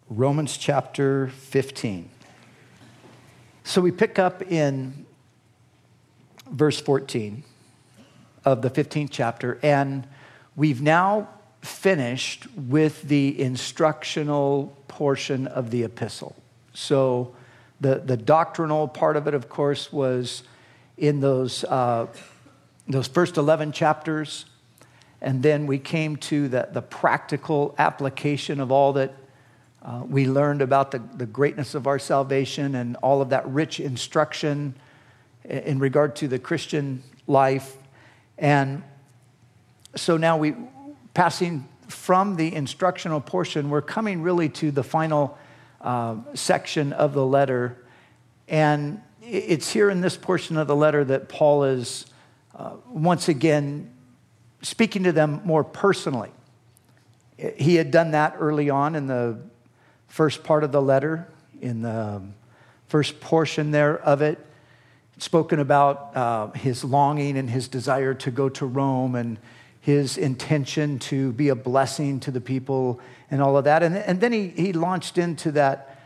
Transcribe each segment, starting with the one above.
Romans chapter 15. So we pick up in verse 14 of the 15th chapter, and we've now finished with the instructional portion of the epistle. So the doctrinal part of it, of course, was in those first 11 chapters, and then we came to the practical application of all that we learned about the greatness of our salvation and all of that rich instruction in regard to the Christian life. And so now passing from the instructional portion, we're coming really to the final section of the letter. And it's here in this portion of the letter that Paul is once again speaking to them more personally. He had done that early on in the first part of the letter, in the first portion there of it, spoken about his longing and his desire to go to Rome and his intention to be a blessing to the people and all of that. And then he launched into that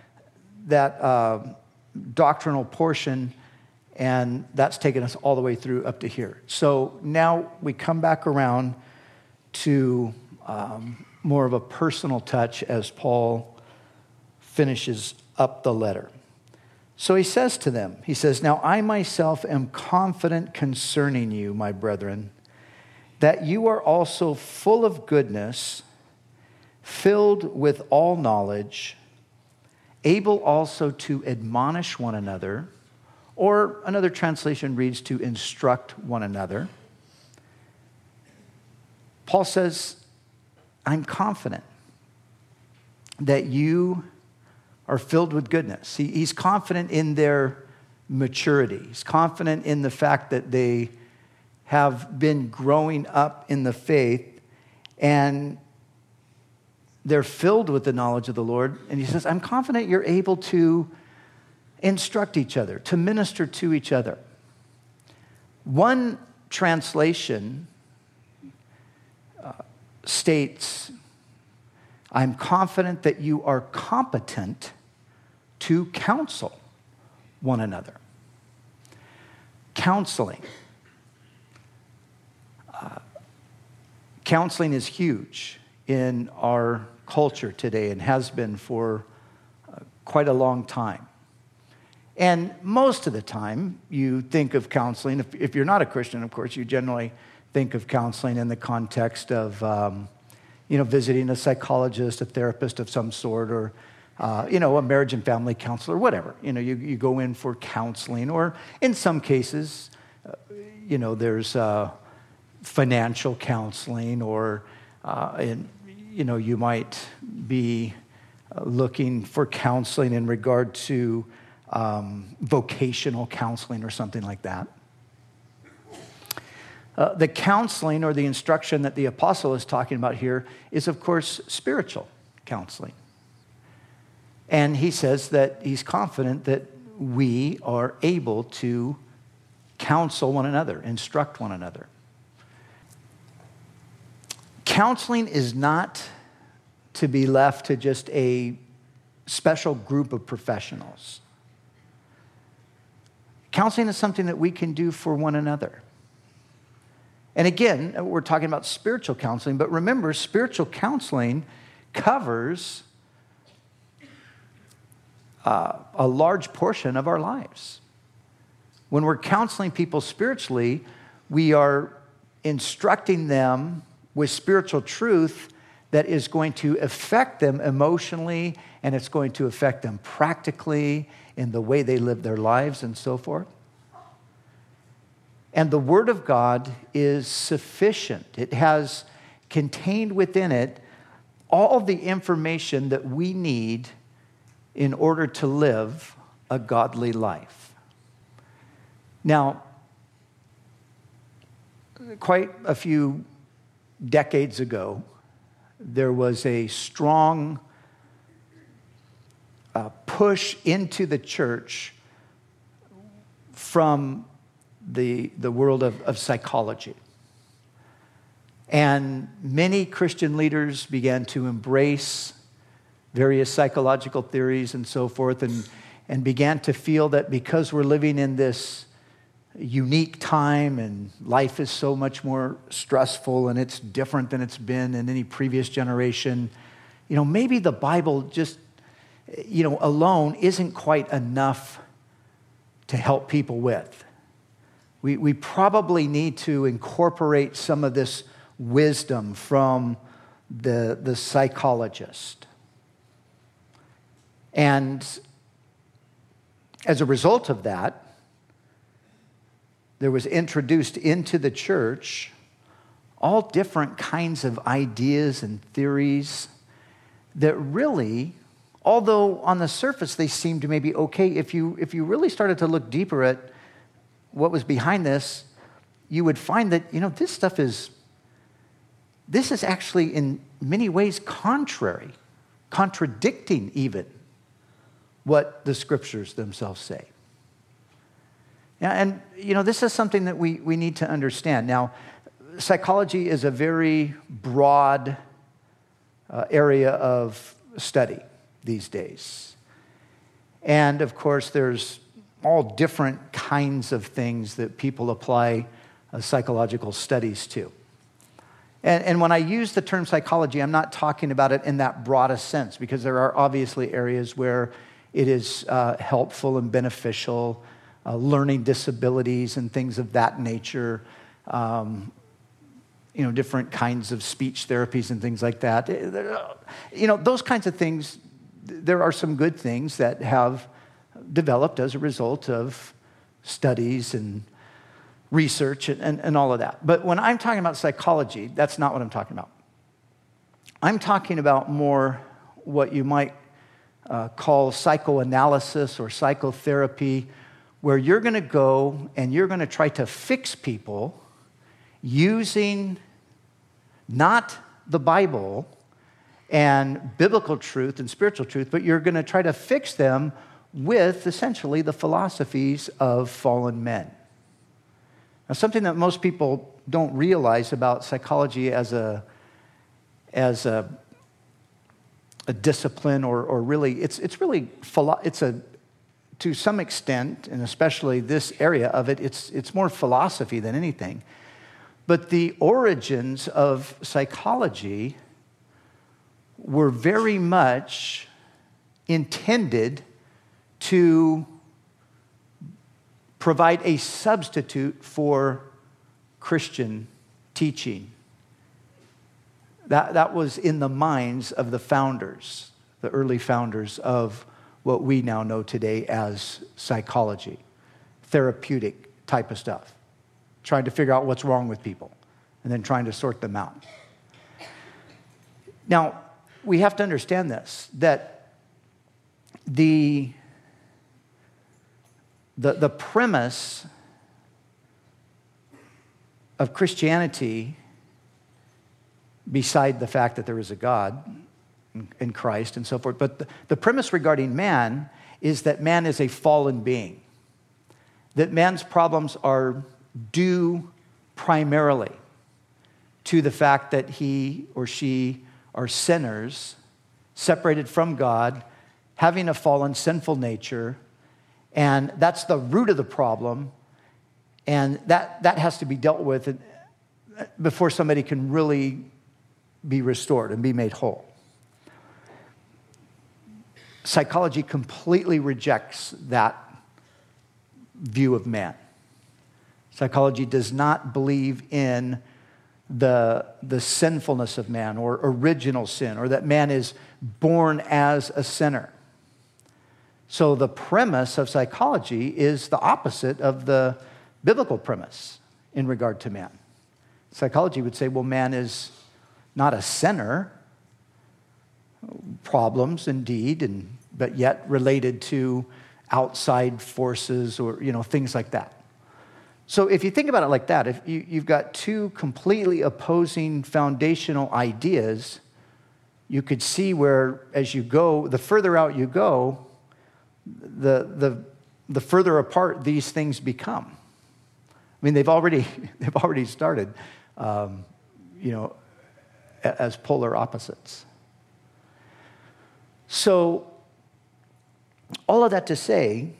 doctrinal portion, and that's taken us all the way through up to here. So now we come back around to more of a personal touch as Paul finishes up the letter. So he says to them, he says, "Now I myself am confident concerning you, my brethren, that you are also full of goodness, filled with all knowledge, able also to admonish one another," or another translation reads, "to instruct one another." Paul says, I'm confident that you are filled with goodness. He's confident in their maturity. He's confident in the fact that they have been growing up in the faith and they're filled with the knowledge of the Lord. And he says, I'm confident you're able to instruct each other, to minister to each other. One translation states, I'm confident that you are competent to counsel one another. Counseling. Counseling is huge in our culture today and has been for quite a long time. And most of the time, you think of counseling, if you're not a Christian, of course, you generally think of counseling in the context of, visiting a psychologist, a therapist of some sort, or, a marriage and family counselor, whatever. You go in for counseling, or in some cases, there's financial counseling, or, you might be looking for counseling in regard to vocational counseling or something like that. The counseling or the instruction that the apostle is talking about here is, of course, spiritual counseling. And he says that he's confident that we are able to counsel one another, instruct one another. Counseling is not to be left to just a special group of professionals. Counseling is something that we can do for one another. And again, we're talking about spiritual counseling, but remember, spiritual counseling covers a large portion of our lives. When we're counseling people spiritually, we are instructing them with spiritual truth that is going to affect them emotionally, and it's going to affect them practically in the way they live their lives and so forth. And the Word of God is sufficient. It has contained within it all the information that we need in order to live a godly life. Now, quite a few decades ago, there was a strong push into the church from the world of psychology. And many Christian leaders began to embrace various psychological theories and so forth, and began to feel that because we're living in this unique time and life is so much more stressful and it's different than it's been in any previous generation, maybe the Bible just, alone isn't quite enough to help people with. We probably need to incorporate some of this wisdom from the psychologist. And as a result of that, there was introduced into the church all different kinds of ideas and theories that really, although on the surface they seemed maybe okay, if you really started to look deeper at what was behind this, you would find that, this is actually in many ways contradicting even what the scriptures themselves say. And, this is something that we need to understand. Now, psychology is a very broad area of study these days. And, of course, there's all different kinds of things that people apply psychological studies to. And when I use the term psychology, I'm not talking about it in that broadest sense, because there are obviously areas where it is helpful and beneficial, learning disabilities and things of that nature, different kinds of speech therapies and things like that. Those kinds of things, there are some good things that have developed as a result of studies and research and all of that. But when I'm talking about psychology, that's not what I'm talking about. I'm talking about more what you might call psychoanalysis or psychotherapy, where you're going to go and you're going to try to fix people using not the Bible and biblical truth and spiritual truth, but you're going to try to fix them with essentially the philosophies of fallen men. Now, something that most people don't realize about psychology as a discipline, or really, it's to some extent, and especially this area of it, it's more philosophy than anything. But the origins of psychology were very much intended to provide a substitute for Christian teaching. That was in the minds of the founders, the early founders of what we now know today as psychology, therapeutic type of stuff, trying to figure out what's wrong with people and then trying to sort them out. Now, we have to understand this, that the premise of Christianity, beside the fact that there is a God in Christ and so forth, but the premise regarding man is that man is a fallen being, that man's problems are due primarily to the fact that he or she are sinners, separated from God, having a fallen, sinful nature, and that's the root of the problem, and that has to be dealt with before somebody can really be restored and be made whole. Psychology completely rejects that view of man. Psychology does not believe in the sinfulness of man or original sin, or that man is born as a sinner. So the premise of psychology is the opposite of the biblical premise in regard to man. Psychology would say, well, man is not a sinner, problems indeed, but yet related to outside forces or things like that. So if you think about it like that, if you've got two completely opposing foundational ideas, you could see where as you go, the further out you go, the further apart these things become. I mean, they've already started, as polar opposites. So, all of that to say,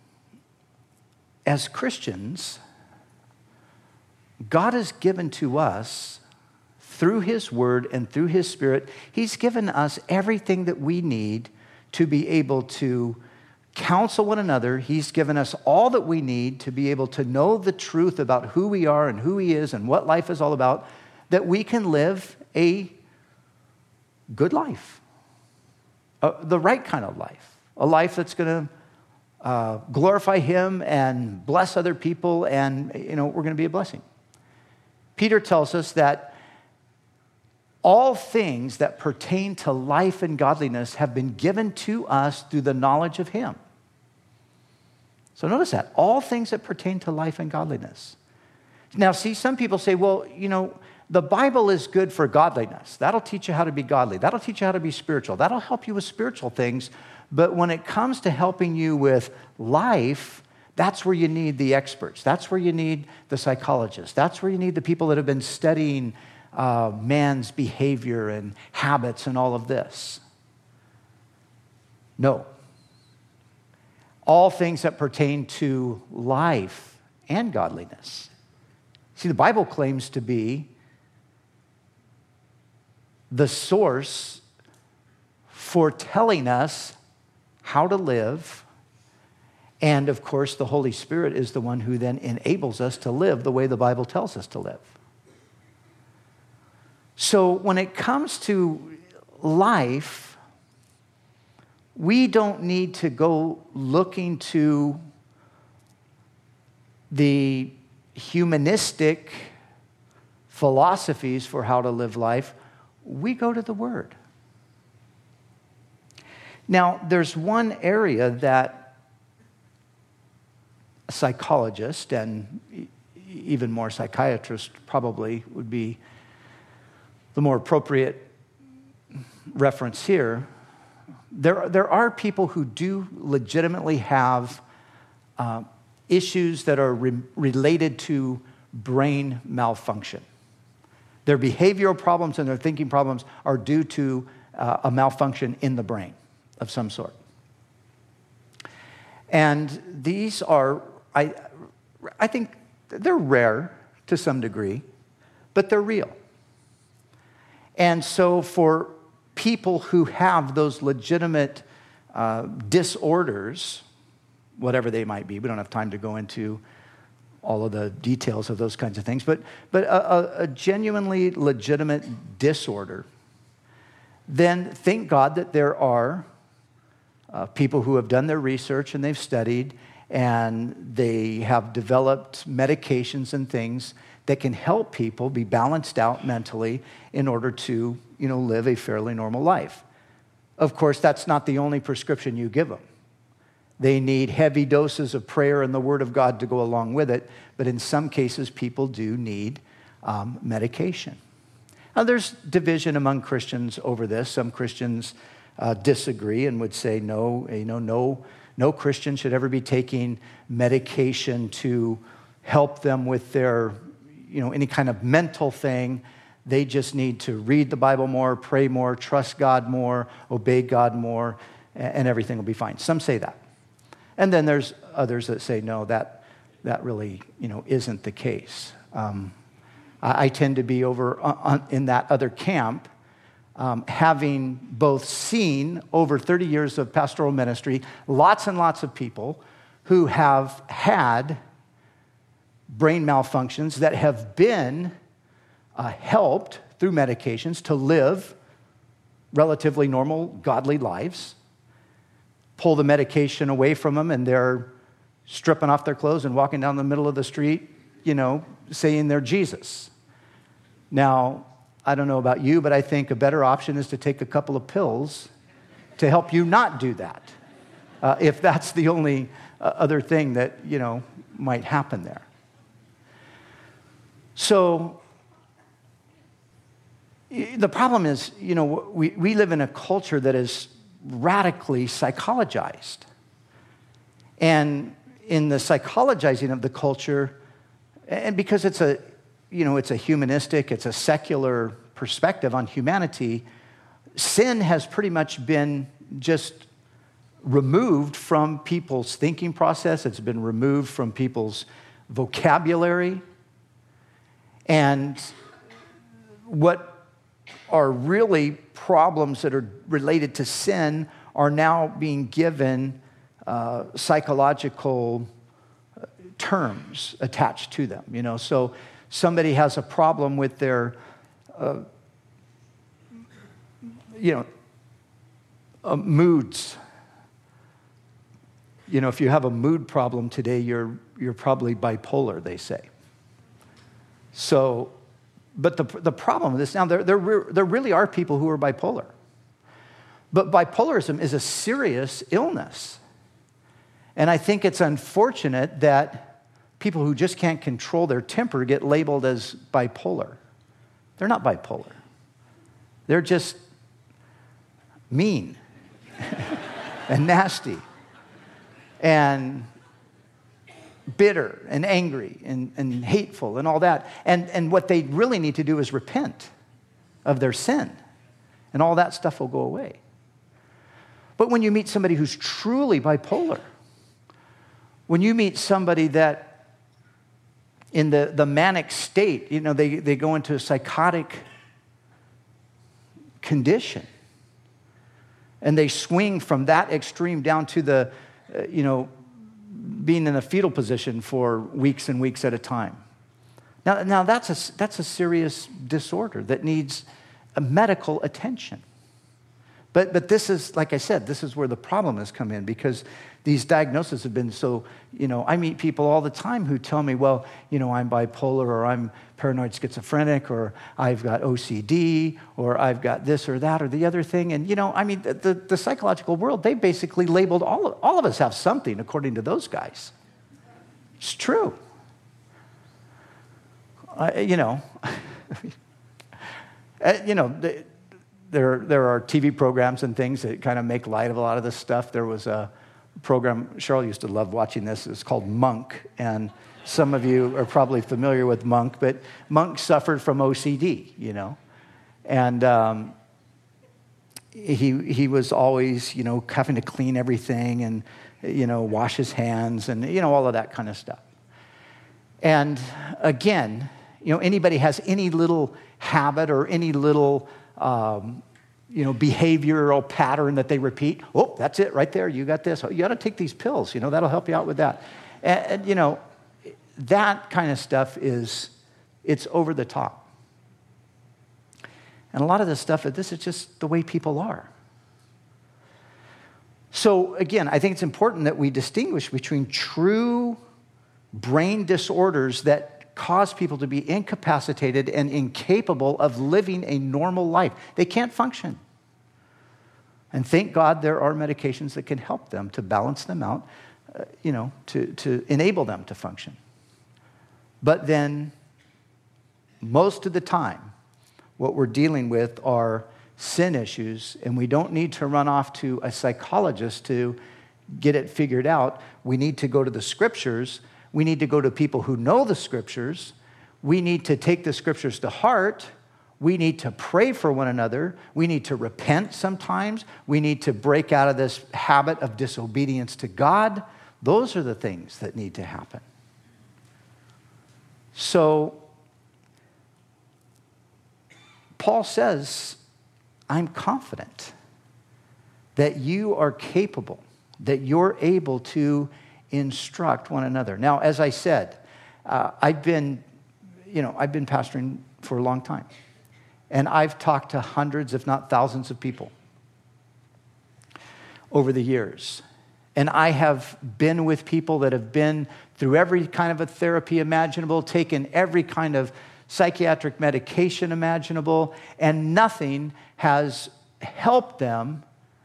as Christians, God has given to us, through His Word and through His Spirit, He's given us everything that we need to be able to counsel one another. He's given us all that we need to be able to know the truth about who we are and who He is and what life is all about, that we can live a good life, the right kind of life, a life that's going to glorify Him and bless other people, and we're going to be a blessing. Peter tells us that all things that pertain to life and godliness have been given to us through the knowledge of Him. So notice that. All things that pertain to life and godliness. Now, see, some people say, well, the Bible is good for godliness. That'll teach you how to be godly. That'll teach you how to be spiritual. That'll help you with spiritual things. But when it comes to helping you with life, that's where you need the experts. That's where you need the psychologists. That's where you need the people that have been studying man's behavior and habits and all of this. No. All things that pertain to life and godliness. See, the Bible claims to be the source for telling us how to live. And of course, the Holy Spirit is the one who then enables us to live the way the Bible tells us to live. So when it comes to life, we don't need to go looking to the humanistic philosophies for how to live life. We go to the Word. Now, there's one area that a psychologist and even more psychiatrist probably would be the more appropriate reference here. There are people who do legitimately have issues that are related to brain malfunction. Their behavioral problems and their thinking problems are due to a malfunction in the brain of some sort. And these are, I think they're rare to some degree, but they're real. And so for people who have those legitimate disorders, whatever they might be, we don't have time to go into all of the details of those kinds of things, but a genuinely legitimate disorder, then thank God that there are people who have done their research and they've studied and they have developed medications and things that can help people be balanced out mentally in order to, live a fairly normal life. Of course, that's not the only prescription you give them. They need heavy doses of prayer and the Word of God to go along with it, but in some cases, people do need medication. Now, there's division among Christians over this. Some Christians disagree and would say, no Christian should ever be taking medication to help them with their any kind of mental thing. They just need to read the Bible more, pray more, trust God more, obey God more, and everything will be fine. Some say that. And then there's others that say, no, that really, isn't the case. I tend to be over in that other camp, having both seen over 30 years of pastoral ministry, lots and lots of people who have had brain malfunctions that have been helped through medications to live relatively normal, godly lives, pull the medication away from them, and they're stripping off their clothes and walking down the middle of the street, saying they're Jesus. Now, I don't know about you, but I think a better option is to take a couple of pills to help you not do that, if that's the only other thing that, might happen there. So the problem is, we live in a culture that is radically psychologized. And in the psychologizing of the culture, and because it's a humanistic, it's a secular perspective on humanity, sin has pretty much been just removed from people's thinking process. It's been removed from people's vocabulary. And what are really problems that are related to sin are now being given psychological terms attached to them. So somebody has a problem with their moods. If you have a mood problem today, you're probably bipolar, they say. So, but the problem with this now, there really are people who are bipolar. But bipolarism is a serious illness. And I think it's unfortunate that people who just can't control their temper get labeled as bipolar. They're not bipolar. They're just mean and nasty and bitter and angry and hateful and all that. And what they really need to do is repent of their sin, and all that stuff will go away. But when you meet somebody who's truly bipolar, when you meet somebody that in the manic state, they go into a psychotic condition, and they swing from that extreme down to the, being in a fetal position for weeks and weeks at a time. Now that's a serious disorder that needs a medical attention. But this is, like I said, this is where the problem has come in, because these diagnoses have been so, I meet people all the time who tell me, well, I'm bipolar, or I'm paranoid schizophrenic, or I've got OCD, or I've got this or that or the other thing. And, the psychological world, they basically labeled all of us have something, according to those guys. It's true. There are TV programs and things that kind of make light of a lot of this stuff. There was a program, Cheryl used to love watching this. It's called Monk, and some of you are probably familiar with Monk, but Monk suffered from OCD, and he was always, having to clean everything and, wash his hands and, all of that kind of stuff. And again, anybody has any little habit or any little behavioral pattern that they repeat. Oh, that's it right there. You got this. Oh, you got to take these pills. That'll help you out with that. And that kind of stuff it's over the top. And a lot of this stuff, this is just the way people are. So again, I think it's important that we distinguish between true brain disorders that cause people to be incapacitated and incapable of living a normal life. They can't function. And thank God there are medications that can help them to balance them out, to enable them to function. But then, most of the time, what we're dealing with are sin issues, and we don't need to run off to a psychologist to get it figured out. We need to go to the Scriptures. We need to go to people who know the Scriptures. We need to take the Scriptures to heart. We need to pray for one another. We need to repent sometimes. We need to break out of this habit of disobedience to God. Those are the things that need to happen. So, Paul says, I'm confident that you are capable, that you're able to instruct one another. Now, as I said, I've been pastoring for a long time, and I've talked to hundreds, if not thousands, of people over the years. And I have been with people that have been through every kind of a therapy imaginable, taken every kind of psychiatric medication imaginable, and nothing has helped them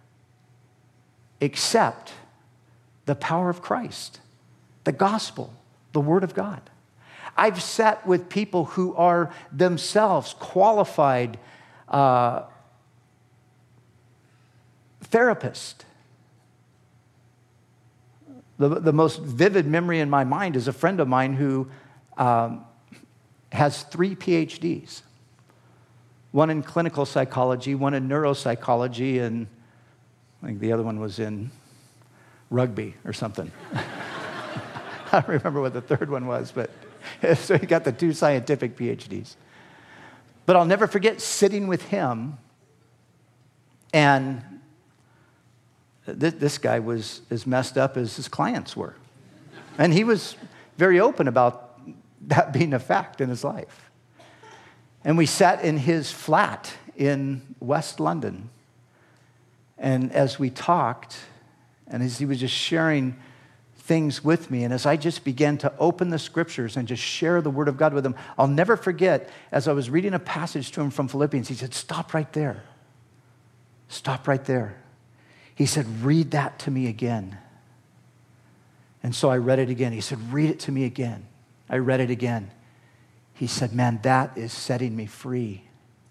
except the power of Christ, the gospel, the Word of God. I've sat with people who are themselves qualified therapists. The most vivid memory in my mind is a friend of mine who has 3 PhDs. One in clinical psychology, one in neuropsychology, and I think the other one was in rugby or something. I don't remember what the third one was, but so he got the 2 scientific PhDs. But I'll never forget sitting with him, and this guy was as messed up as his clients were. And he was very open about that being a fact in his life. And we sat in his flat in West London. And as we talked, and as he was just sharing things with me, and as I just began to open the scriptures and just share the word of God with him, I'll never forget, as I was reading a passage to him from Philippians, he said, "Stop right there. Stop right there." He said, "Read that to me again." And so I read it again. He said, "Read it to me again." I read it again. He said, "Man, that is setting me free.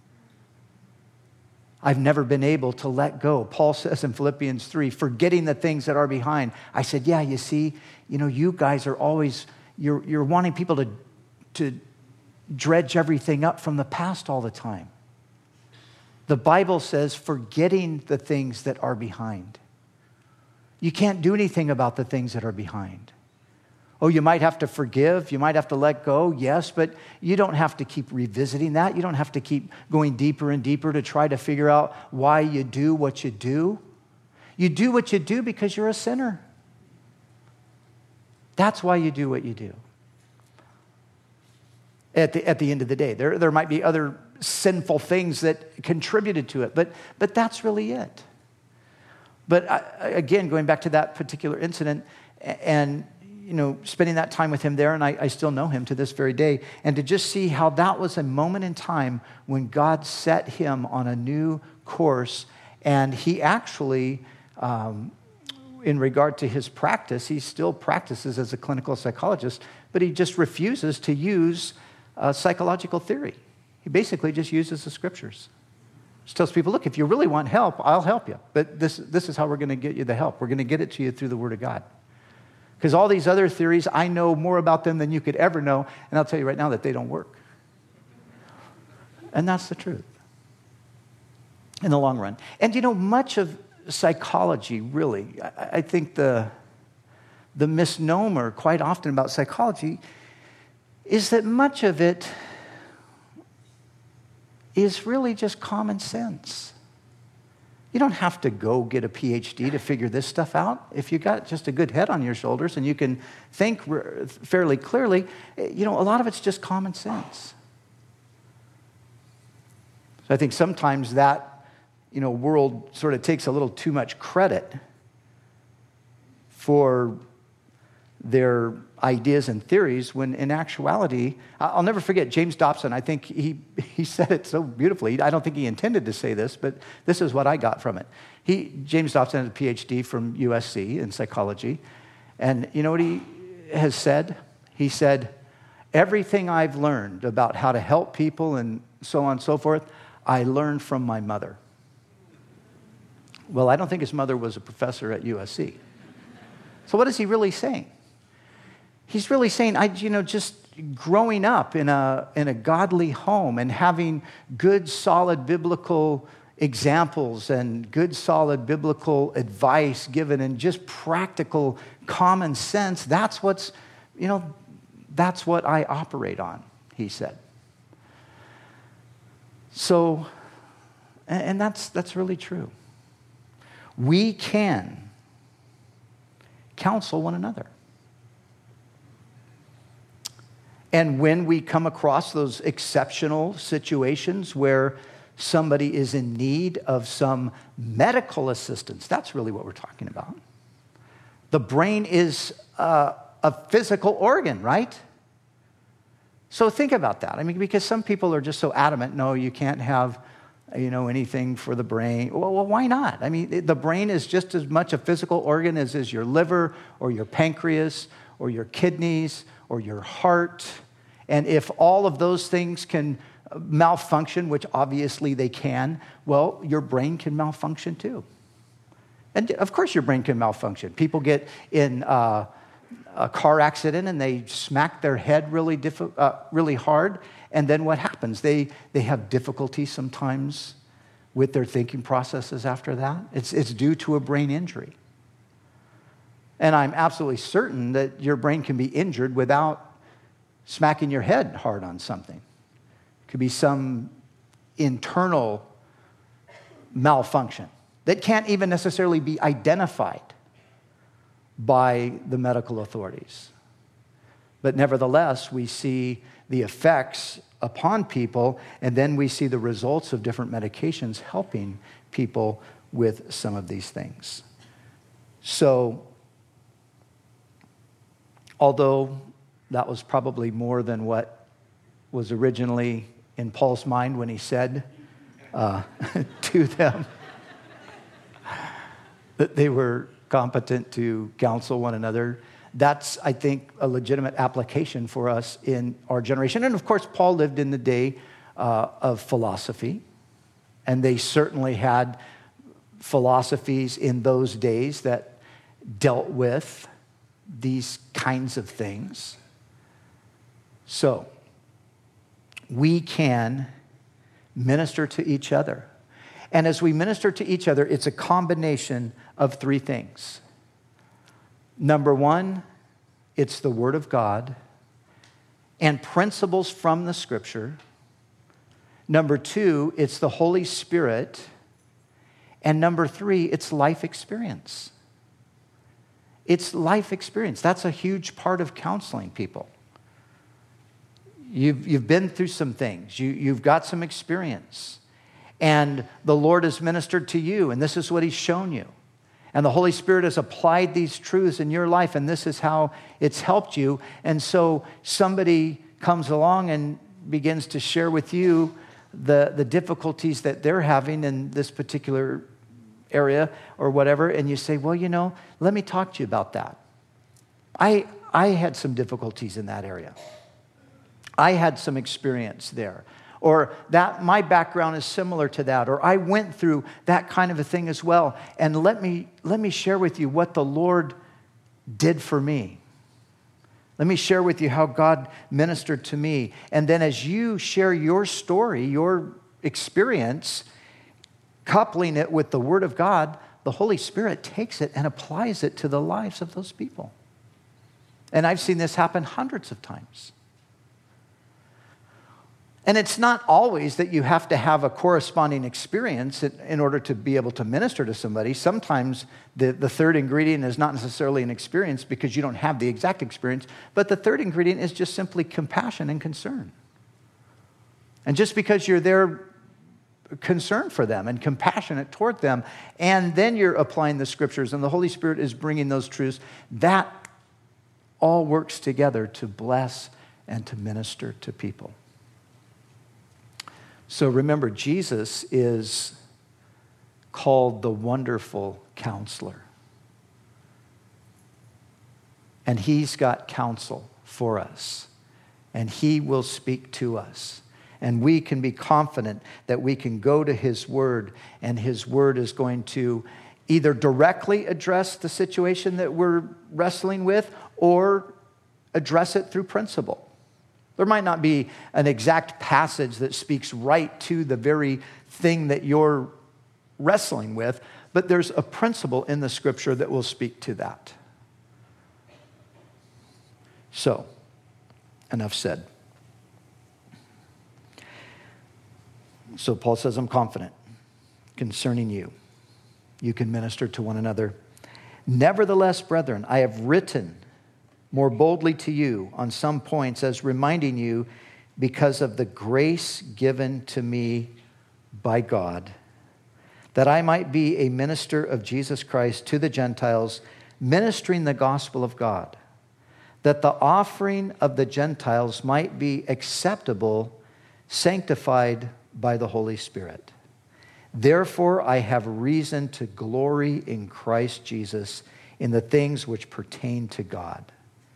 I've never been able to let go." Paul says in Philippians 3, forgetting the things that are behind. I said, "Yeah, you see, you guys are always, you're wanting people to dredge everything up from the past all the time. The Bible says forgetting the things that are behind. You can't do anything about the things that are behind. Oh, you might have to forgive, you might have to let go, yes, but you don't have to keep revisiting that. You don't have to keep going deeper and deeper to try to figure out why you do what you do. You do what you do because you're a sinner. That's why you do what you do. At the end of the day, there might be other sinful things that contributed to it, but that's really it. But again, going back to that particular incident and spending that time with him there, and I still know him to this very day, and to just see how that was a moment in time when God set him on a new course, and he actually, in regard to his practice, he still practices as a clinical psychologist, but he just refuses to use psychological theory. He basically just uses the scriptures. Just tells people, look, if you really want help, I'll help you, but this is how we're going to get you the help. We're going to get it to you through the Word of God. Because all these other theories, I know more about them than you could ever know, and I'll tell you right now that they don't work. And that's the truth in the long run. And much of psychology, really, I think the misnomer quite often about psychology is that much of it is really just common sense. You don't have to go get a PhD to figure this stuff out. If you got just a good head on your shoulders and you can think fairly clearly, a lot of it's just common sense. So I think sometimes that, world sort of takes a little too much credit for their ideas and theories, when in actuality, I'll never forget James Dobson. I think he said it so beautifully. I don't think he intended to say this, but this is what I got from it. James Dobson has a PhD from USC in psychology, and you know what he has said? He said, "Everything I've learned about how to help people and so on and so forth, I learned from my mother." Well, I don't think his mother was a professor at USC. So what is he really saying? He's really saying, just growing up in a godly home and having good, solid biblical examples and good, solid biblical advice given and just practical common sense, that's what I operate on, he said. So, and that's really true. We can counsel one another. And when we come across those exceptional situations where somebody is in need of some medical assistance, that's really what we're talking about. The brain is a physical organ, right? So think about that. Because some people are just so adamant, no, you can't have, anything for the brain. Well, why not? The brain is just as much a physical organ as is your liver or your pancreas or your kidneys or your heart. And if all of those things can malfunction, which obviously they can, well, your brain can malfunction too. And of course your brain can malfunction. People get in a car accident and they smack their head really hard, and then what happens? They have difficulty sometimes with their thinking processes after that. It's due to a brain injury. And I'm absolutely certain that your brain can be injured without smacking your head hard on something. It could be some internal malfunction that can't even necessarily be identified by the medical authorities. But nevertheless, we see the effects upon people, and then we see the results of different medications helping people with some of these things. So, although that was probably more than what was originally in Paul's mind when he said to them that they were competent to counsel one another, that's, I think, a legitimate application for us in our generation. And of course, Paul lived in the day of philosophy, and they certainly had philosophies in those days that dealt with these kinds of things. So, we can minister to each other. And as we minister to each other, it's a combination of three things. Number one, it's the Word of God and principles from the Scripture. Number two, it's the Holy Spirit. And number three, it's life experience. It's life experience. That's a huge part of counseling people. You've been through some things. You've got some experience. And the Lord has ministered to you, and this is what He's shown you. And the Holy Spirit has applied these truths in your life, and this is how it's helped you. And so somebody comes along and begins to share with you the difficulties that they're having in this particular area or whatever, and you say, well, let me talk to you about that. I had some difficulties in that area. I had some experience there. Or that my background is similar to that, or I went through that kind of a thing as well. And let me share with you what the Lord did for me. Let me share with you how God ministered to me. And then as you share your story, your experience, coupling it with the Word of God, the Holy Spirit takes it and applies it to the lives of those people. And I've seen this happen hundreds of times. And it's not always that you have to have a corresponding experience in order to be able to minister to somebody. Sometimes the third ingredient is not necessarily an experience because you don't have the exact experience, but the third ingredient is just simply compassion and concern. And just because you're there concerned for them and compassionate toward them, and then you're applying the Scriptures and the Holy Spirit is bringing those truths, that all works together to bless and to minister to people. So remember, Jesus is called the Wonderful Counselor. And He's got counsel for us. And He will speak to us. And we can be confident that we can go to His Word, and His Word is going to either directly address the situation that we're wrestling with or address it through principle. There might not be an exact passage that speaks right to the very thing that you're wrestling with, but there's a principle in the Scripture that will speak to that. So, enough said. So Paul says, I'm confident concerning you. You can minister to one another. Nevertheless, brethren, I have written more boldly to you on some points, as reminding you because of the grace given to me by God, that I might be a minister of Jesus Christ to the Gentiles, ministering the gospel of God, that the offering of the Gentiles might be acceptable, sanctified by the Holy Spirit. Therefore, I have reason to glory in Christ Jesus in the things which pertain to God.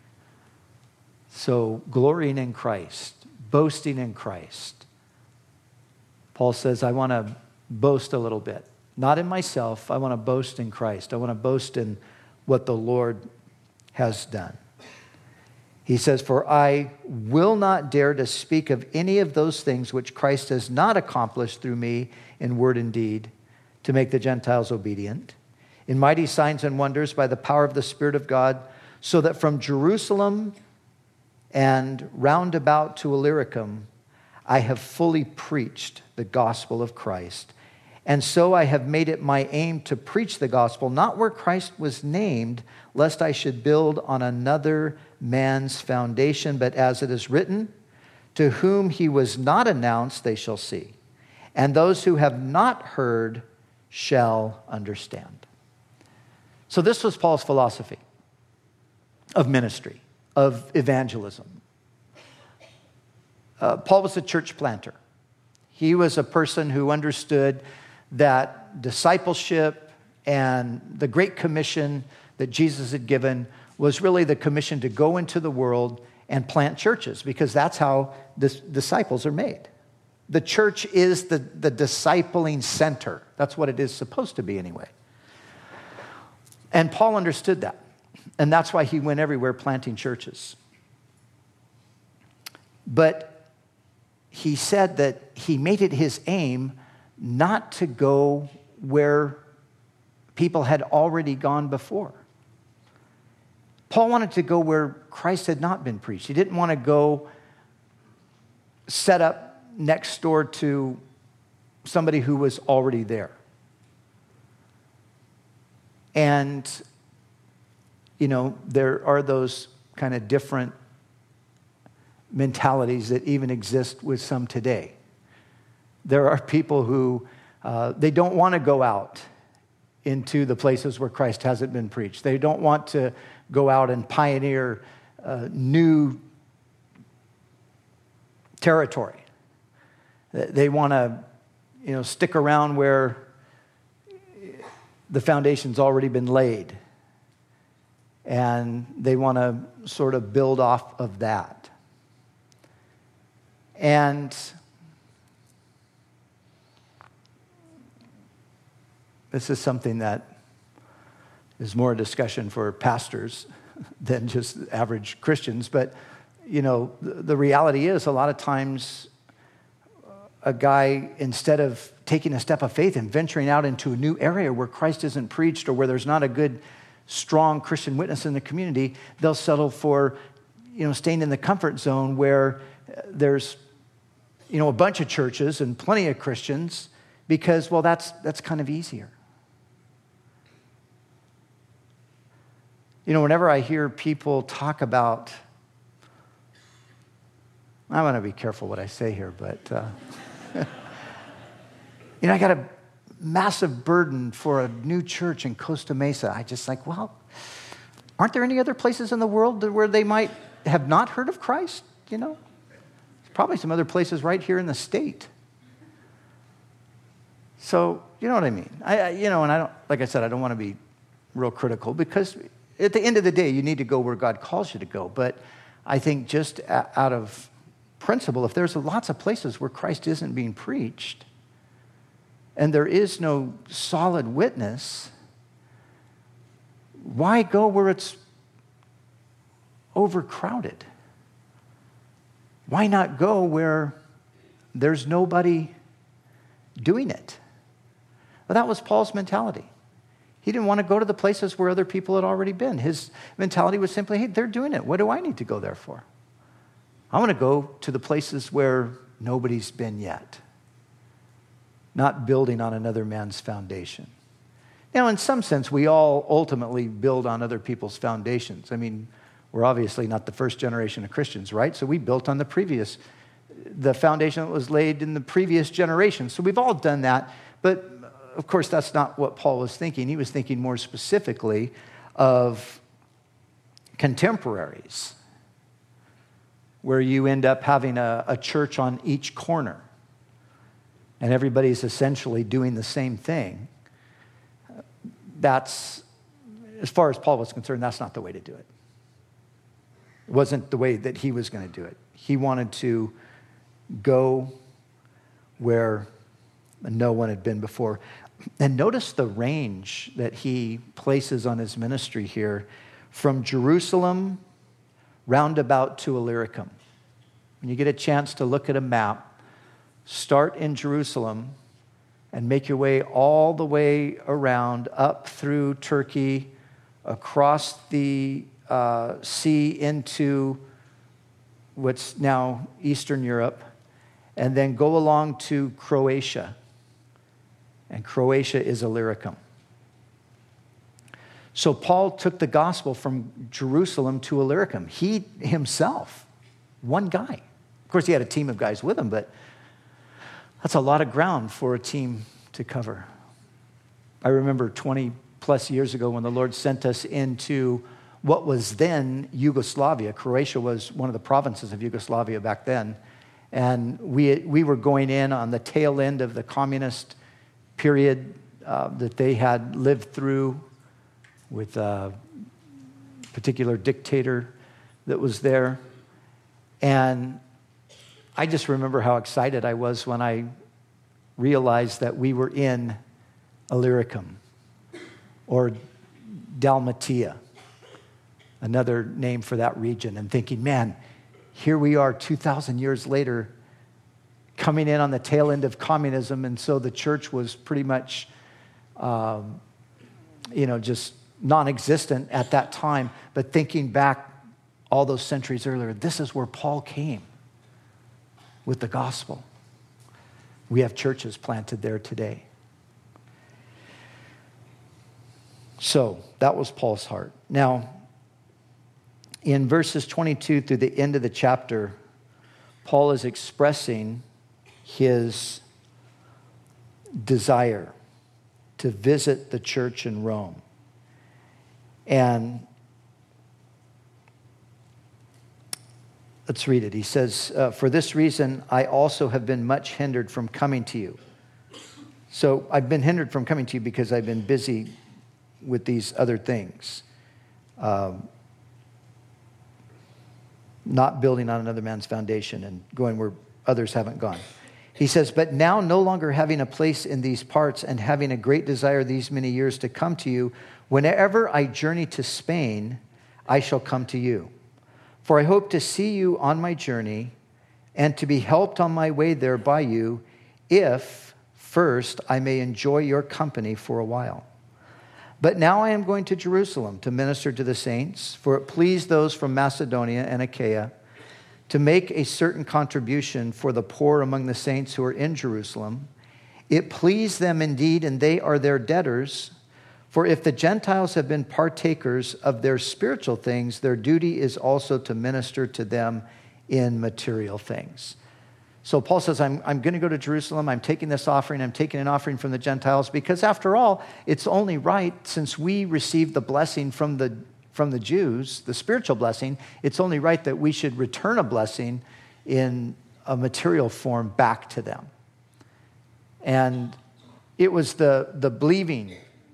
So, glorying in Christ, boasting in Christ. Paul says, I want to boast a little bit. Not in myself, I want to boast in Christ. I want to boast in what the Lord has done. He says, "For I will not dare to speak of any of those things which Christ has not accomplished through me in word and deed, to make the Gentiles obedient, in mighty signs and wonders by the power of the Spirit of God, so that from Jerusalem and round about to Illyricum, I have fully preached the gospel of Christ. And so I have made it my aim to preach the gospel, not where Christ was named, lest I should build on another man's foundation, but as it is written, to whom he was not announced, they shall see. And those who have not heard shall understand." So this was Paul's philosophy of ministry, of evangelism. Paul was a church planter. He was a person who understood that discipleship and the Great Commission that Jesus had given was really the commission to go into the world and plant churches, because that's how disciples are made. The church is the discipling center. That's what it is supposed to be anyway. And Paul understood that. And that's why he went everywhere planting churches. But he said that he made it his aim not to go where people had already gone before. Paul wanted to go where Christ had not been preached. He didn't want to go set up next door to somebody who was already there. And, you know, there are those kind of different mentalities that even exist with some today. There are people who, they don't want to go out into the places where Christ hasn't been preached. They don't want to go out and pioneer new territory. They want to, you know, stick around where the foundation's already been laid. And they want to sort of build off of that. And this is something that is more a discussion for pastors than just average Christians. But, you know, the reality is a lot of times a guy, instead of taking a step of faith and venturing out into a new area where Christ isn't preached or where there's not a good, strong Christian witness in the community, they'll settle for, you know, staying in the comfort zone where there's, you know, a bunch of churches and plenty of Christians because, well, that's kind of easier. You know, whenever I hear people talk about, I want to be careful what I say here, but, you know, I got a massive burden for a new church in Costa Mesa. I just like, well, aren't there any other places in the world where they might have not heard of Christ? You know, probably some other places right here in the state. So, you know what I mean? You know, and I don't, like I said, I don't want to be real critical because at the end of the day, you need to go where God calls you to go. But I think just out of principle, if there's lots of places where Christ isn't being preached and there is no solid witness, why go where it's overcrowded? Why not go where there's nobody doing it? Well, that was Paul's mentality. He didn't want to go to the places where other people had already been. His mentality was simply, hey, they're doing it. What do I need to go there for? I want to go to the places where nobody's been yet. Not building on another man's foundation. You know, in some sense, we all ultimately build on other people's foundations. I mean, we're obviously not the first generation of Christians, right? So we built on the foundation that was laid in the previous generation. So we've all done that. But of course, that's not what Paul was thinking. He was thinking more specifically of contemporaries, where you end up having a church on each corner, and everybody's essentially doing the same thing. That's, as far as Paul was concerned, that's not the way to do it. It wasn't the way that he was going to do it. He wanted to go where no one had been before. And notice the range that he places on his ministry here. From Jerusalem, roundabout to Illyricum. When you get a chance to look at a map, start in Jerusalem and make your way all the way around, up through Turkey, across the sea into what's now Eastern Europe, and then go along to Croatia. And Croatia is Illyricum. So Paul took the gospel from Jerusalem to Illyricum. He himself, one guy. Of course, he had a team of guys with him, but that's a lot of ground for a team to cover. I remember 20 plus years ago when the Lord sent us into what was then Yugoslavia. Croatia was one of the provinces of Yugoslavia back then. And we were going in on the tail end of the communist period that they had lived through with a particular dictator that was there. And I just remember how excited I was when I realized that we were in Illyricum, or Dalmatia, another name for that region, and thinking, man, here we are 2,000 years later, coming in on the tail end of communism, and so the church was pretty much, just non-existent at that time. But thinking back all those centuries earlier, this is where Paul came with the gospel. We have churches planted there today. So that was Paul's heart. Now, in verses 22 through the end of the chapter, Paul is expressing his desire to visit the church in Rome. And let's read it. He says, for this reason, I also have been much hindered from coming to you. So I've been hindered from coming to you because I've been busy with these other things. Not building on another man's foundation and going where others haven't gone. He says, but now no longer having a place in these parts and having a great desire these many years to come to you, whenever I journey to Spain, I shall come to you. For I hope to see you on my journey and to be helped on my way there by you, if first I may enjoy your company for a while. But now I am going to Jerusalem to minister to the saints, for it pleased those from Macedonia and Achaia to make a certain contribution for the poor among the saints who are in Jerusalem. It pleased them indeed, and they are their debtors. For if the Gentiles have been partakers of their spiritual things, their duty is also to minister to them in material things. So Paul says, I'm going to go to Jerusalem. I'm taking this offering. I'm taking an offering from the Gentiles because after all, it's only right, since we received the blessing from the Jews, the spiritual blessing, it's only right that we should return a blessing in a material form back to them. And it was the believing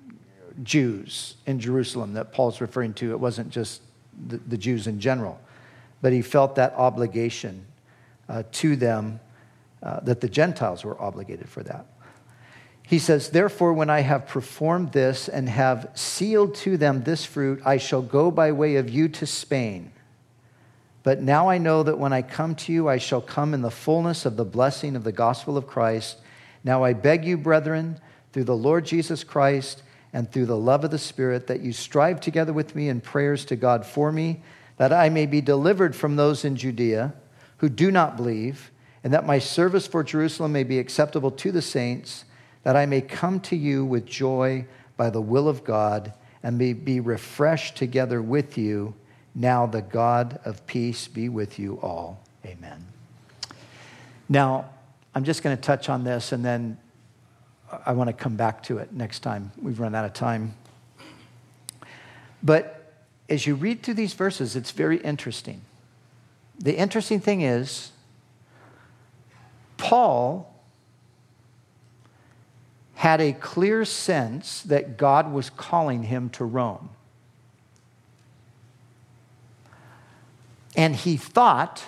Jews in Jerusalem that Paul's referring to. It wasn't just the Jews in general, but he felt that obligation to them, that the Gentiles were obligated for that. He says, therefore, when I have performed this and have sealed to them this fruit, I shall go by way of you to Spain. But now I know that when I come to you, I shall come in the fullness of the blessing of the gospel of Christ. Now I beg you, brethren, through the Lord Jesus Christ and through the love of the Spirit, that you strive together with me in prayers to God for me, that I may be delivered from those in Judea who do not believe, and that my service for Jerusalem may be acceptable to the saints, that I may come to you with joy by the will of God and may be refreshed together with you. Now the God of peace be with you all. Amen. Now, I'm just going to touch on this, and then I want to come back to it next time. We've run out of time. But as you read through these verses, it's very interesting. The interesting thing is, Paul had a clear sense that God was calling him to Rome. And he thought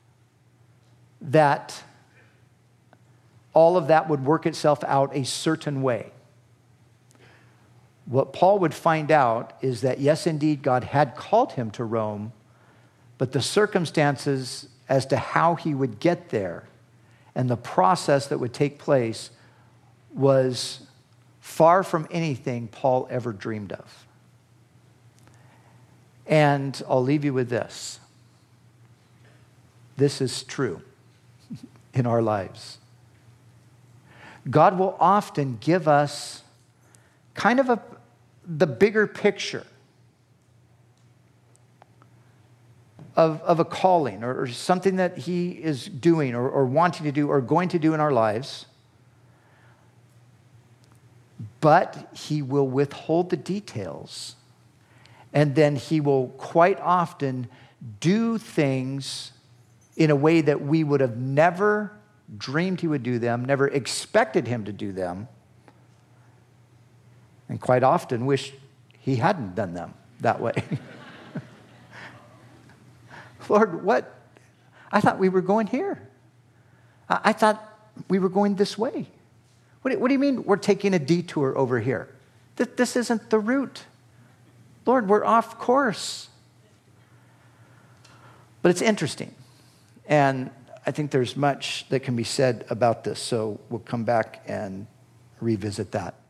that all of that would work itself out a certain way. What Paul would find out is that, yes, indeed, God had called him to Rome, But the circumstances as to how he would get there and the process that would take place was far from anything Paul ever dreamed of. And I'll leave you with this. This is true in our lives. God will often give us kind of the bigger picture of a calling or something that he is doing or wanting to do or going to do in our lives. But he will withhold the details. And then he will quite often do things in a way that we would have never dreamed he would do them, never expected him to do them, and quite often wish he hadn't done them that way. Lord, what? I thought we were going here. I thought we were going this way. What do you mean we're taking a detour over here? This isn't the route. Lord, we're off course. But it's interesting. And I think there's much that can be said about this. So we'll come back and revisit that.